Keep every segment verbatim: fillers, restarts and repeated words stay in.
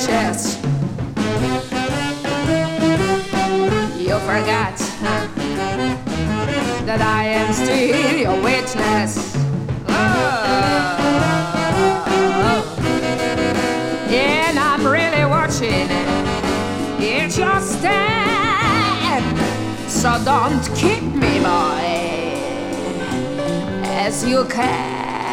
wishes. You forgot huh, that I am still your witness. Oh. And I'm really watching. It's your stand. So don't keep me, boy, as you can.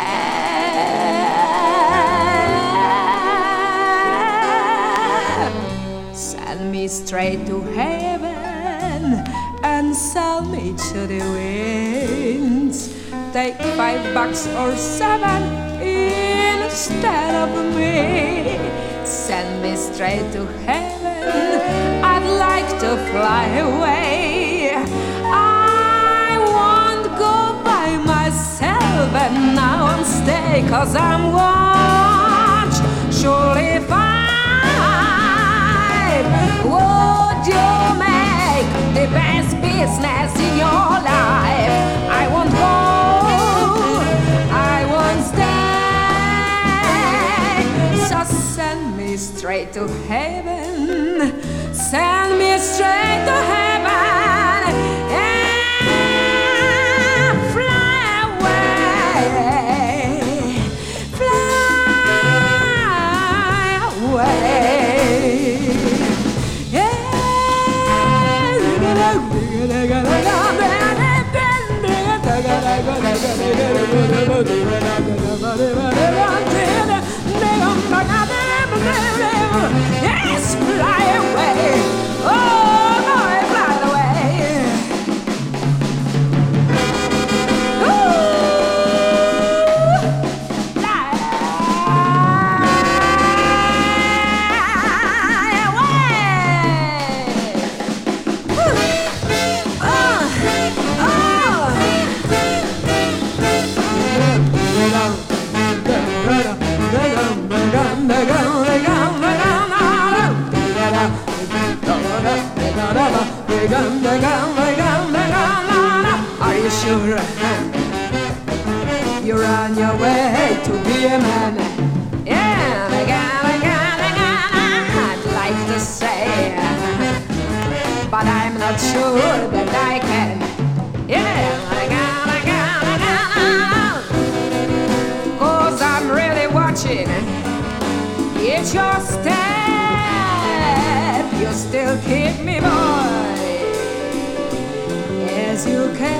Send me straight to heaven and sell me to the winds. Take five bucks or seven instead of me. Send me straight to heaven. I'd like to fly away. I won't go by myself and now I'm stay, 'cause I'm watch surely fine. Would you make the best business in your life? I won't go, I won't stay. So send me straight to heaven. Send me straight to heaven and fly away, fly away. Yeah. Yes, fly away. Oh, boy, fly away. Ooh, fly away. Ooh. Oh, are you sure you're on your way to be a man? Yeah, I'd like to say, but I'm not sure that I can. Yeah, 'cause I'm really watching. It's your step. You still keep me, boy, as you can.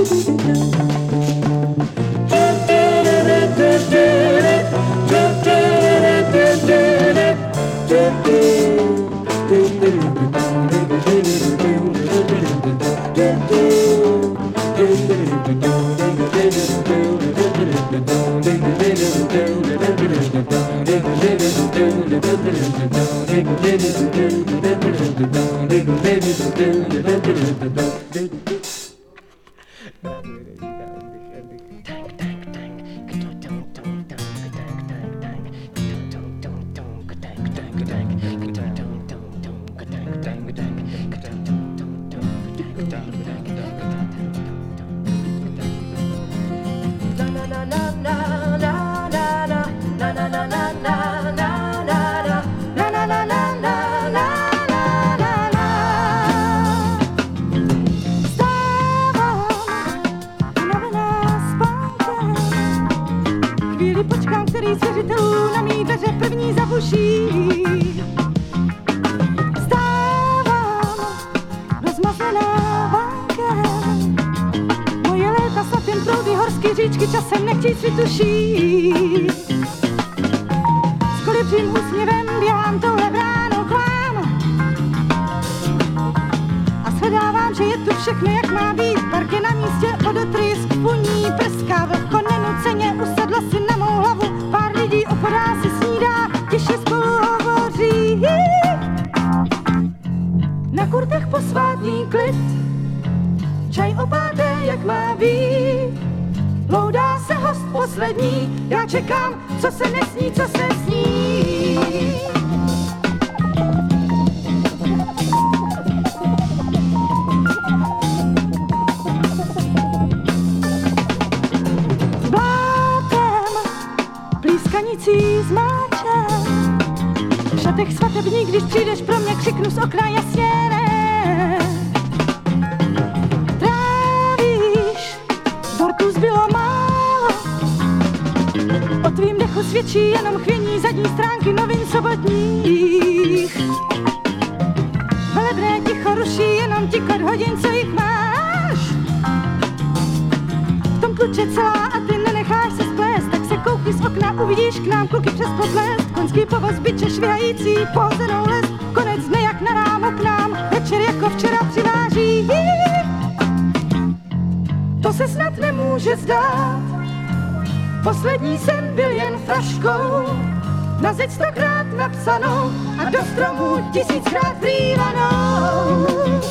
Poslední jsem byl jen fraškou, na zeď stokrát napsanou a do stromu tisíckrát vrývanou.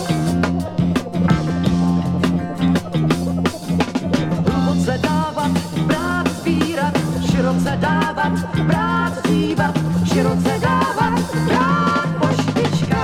Hluboce dávat, brát, zvírat, široce dávat, brát, zývat, široce dávat, brát po špičkách.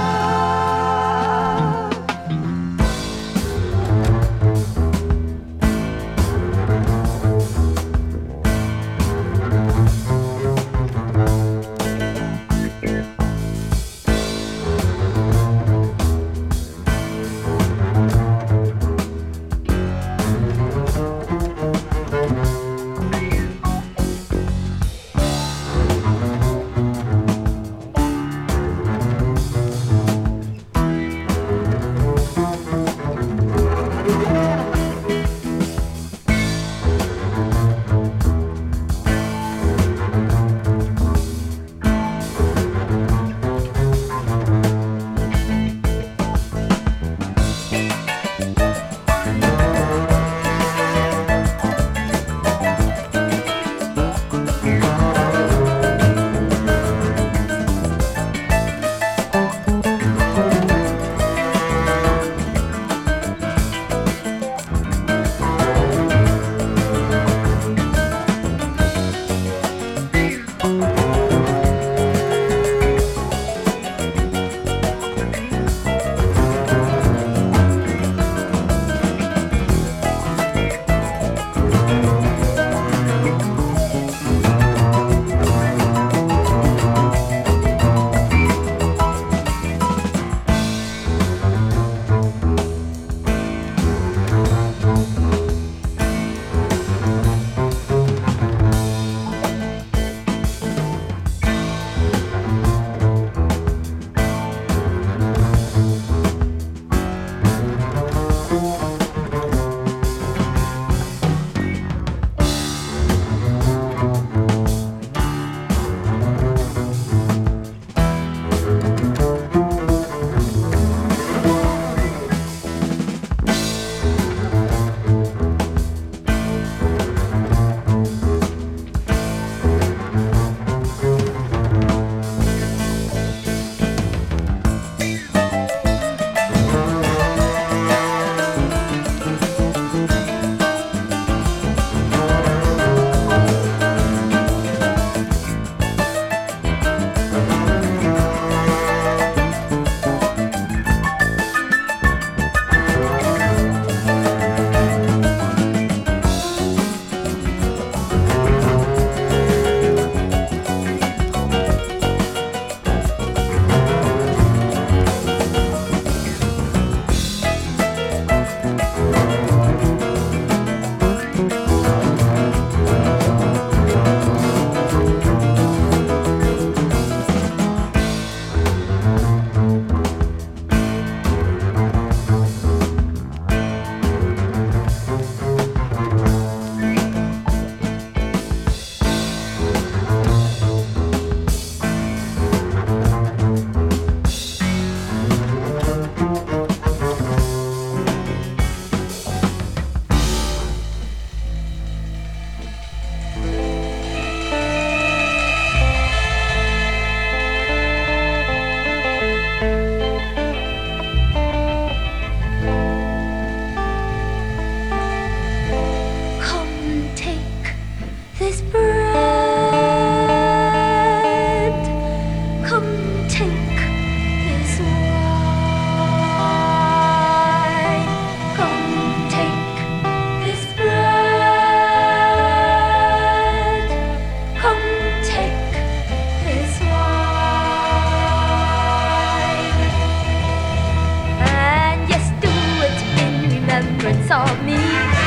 remembrance of me.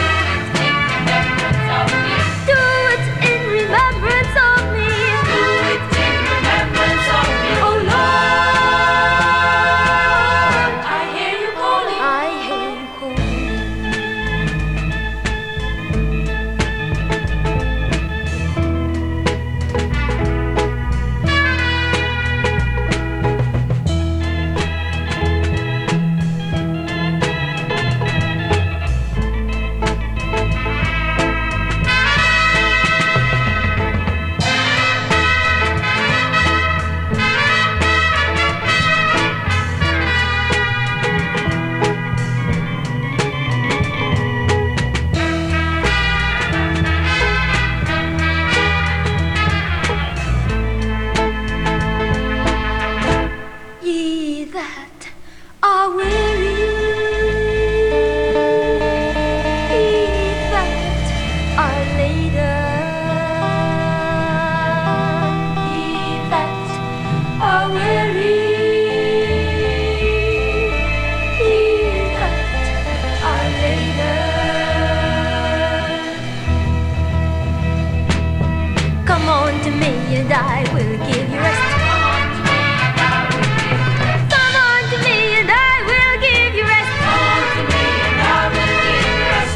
Do it in remembrance of me. Do it in remembrance of me. Oh Lord, I hear you calling. I hear you calling. Ye that are weary, ye that are laden, ye that are weary, ye that are laden. Come on to me and I will give you rest. Come on to me and I will give you rest. Come on to me and I will give you rest.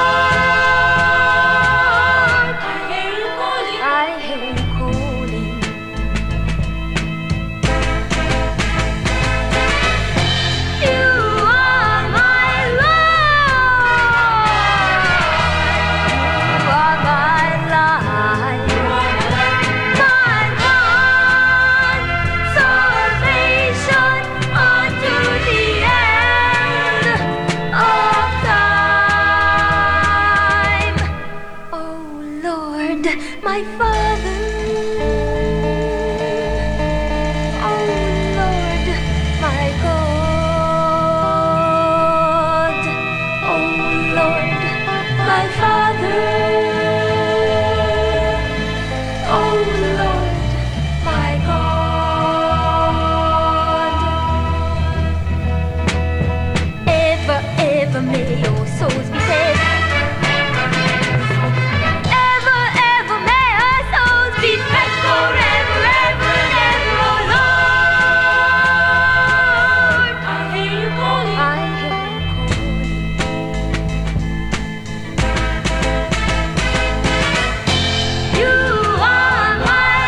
Lord, I hear you calling. I hear you calling. You are my Lord. You are my life. My one salvation unto the end of time. Oh Lord, my Father. Oh Lord, my God. Oh Lord, my Father. Oh Lord, my God. Ever, ever may your souls be saved. Ever, ever may our souls be fed forever, ever and ever. Oh Lord, I hear you calling. I hear you calling. You are my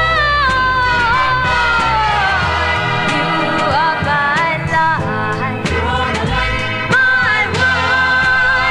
Lord. You are my life. My one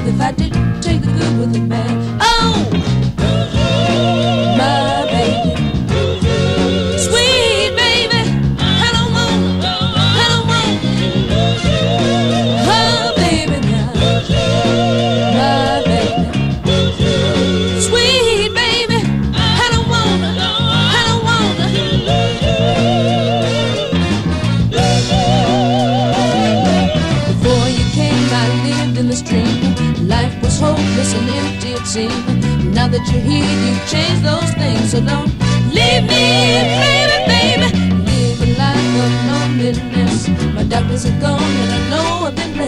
if I didn't take the good with the bad. Oh, my baby, sweet baby, I don't want, I don't want, oh baby now, my baby, sweet baby, I don't want, I don't want. Before you came, I lived in the stream. Life was hopeless and empty it seemed. Now that you're here, you've changed those things. So don't leave me, baby, baby. Live a life of loneliness. My darkness is gone and I know I've been blessed.